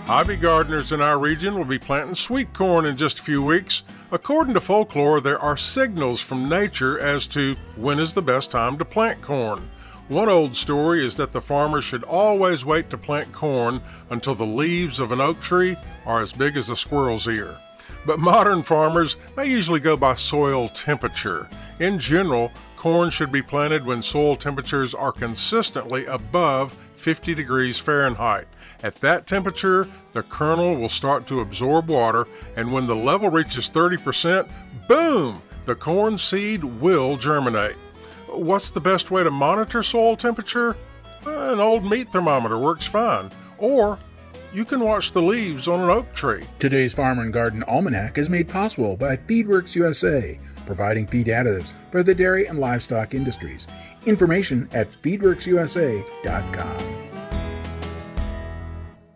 Hobby gardeners in our region will be planting sweet corn in just a few weeks. According to folklore, there are signals from nature as to when is the best time to plant corn. One old story is that the farmer should always wait to plant corn until the leaves of an oak tree are as big as a squirrel's ear. But modern farmers, they usually go by soil temperature. In general, corn should be planted when soil temperatures are consistently above 50 degrees Fahrenheit. At that temperature, the kernel will start to absorb water, and when the level reaches 30%, boom, the corn seed will germinate. What's the best way to monitor soil temperature? An old meat thermometer works fine. Or you can watch the leaves on an oak tree. Today's Farmer and Garden Almanac is made possible by Feedworks USA, providing feed additives for the dairy and livestock industries. Information at feedworksusa.com.